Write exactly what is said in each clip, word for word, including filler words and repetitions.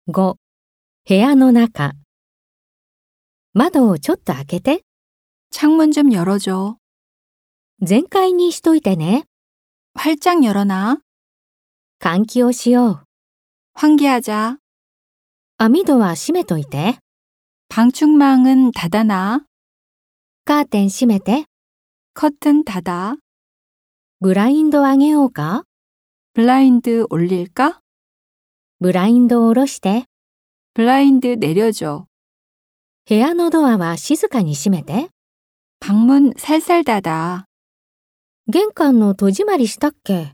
ご、部屋の中。窓をちょっと開けて。 창문 좀 열어줘. 全開にしといてね。 활짝 열어놔. 換気をしよう。 환기하자. 網戸は閉めといて。 방충망은 닫아놔. カーテン閉めて。 커튼 닫아. ブラインド上げようか。 블라인드 올릴까? ブラインドを下ろして。 블라인드 내려줘. 部屋のドアは静かに閉めて。 방문 살살 닫아. 玄関の戸締まりしたっけ。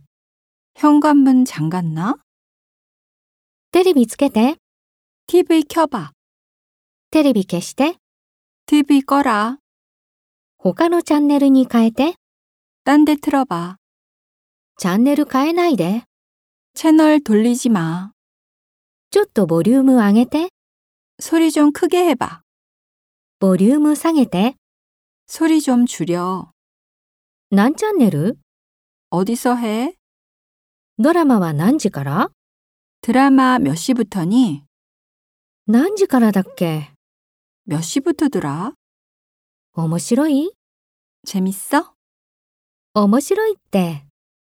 현관문 잠갔나? テレビつけて。 티비 켜봐. テレビ消して。 티비 꺼라. 他のチャンネルに変えて。 딴 데 틀어봐. チャンネル変えないで。 채널 돌리지 마. ちょっとボリューム上げて。 소리 좀 크게 해봐. ボリューム下げて。 소리 좀 줄여. 何チャンネル？ 어디서 해? ドラマは何時から？ 드라마 몇 시부터니? 何時からだっけ？ 몇 시부터더라? 面白い？ 재밌어? 面白いって。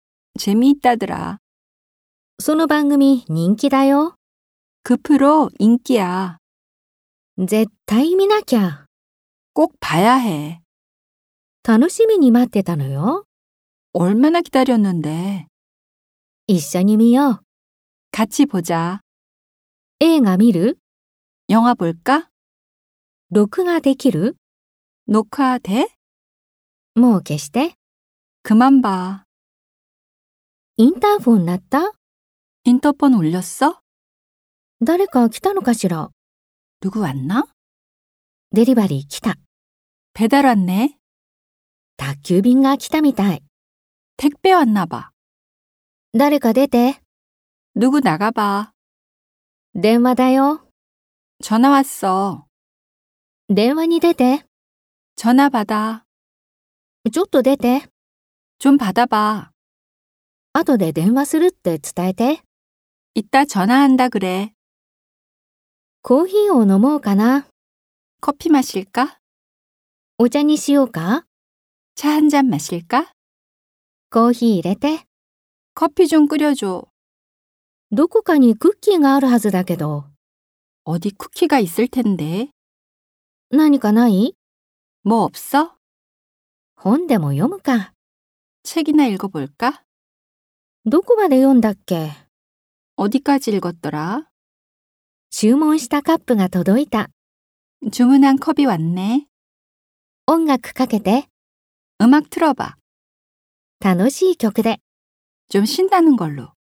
재미있다더라. その番組人気だよ。 그 프로 인기야. 絶対見なきゃ。 꼭 봐야 해. 楽しみに待ってたのよ。 얼마나 기다렸는데. 一緒に見よう。 같이 보자. 映画見る？ 영화 볼까? 録画できる？ 녹화 돼? もう消して。 그만 봐. インターフォン鳴った？ 인터폰 울렸어? 誰か来たのかしら？ 누구 왔나? デリバリー来た。 배달 왔네. 宅急便が来たみたい。 택배 왔나 봐. 誰か出て。 누구 나가봐. 電話だよ。 전화 왔어. 電話に出て。 전화 받아. ちょっと出て。 좀 받아봐. 後で電話するって伝えて。 이따 전화한다 그래. コーヒーを飲もうかな。 커피 마실까? お茶にしようか？ 차 한 잔 마실까? コーヒー入れて。 커피 좀 끓여줘. どこかにクッキーがあるはずだけど。 어디 쿠키가 있을 텐데. 何かない？ 뭐 없어? 本でも読むか。 책이나 읽어볼까? どこまで読んだっけ？ 어디까지 읽었더라? 注文したカップが届いた。 주문한 컵이 왔네. 音楽かけて。 음악 틀어봐. 楽しい曲で。 좀 신나는 걸로.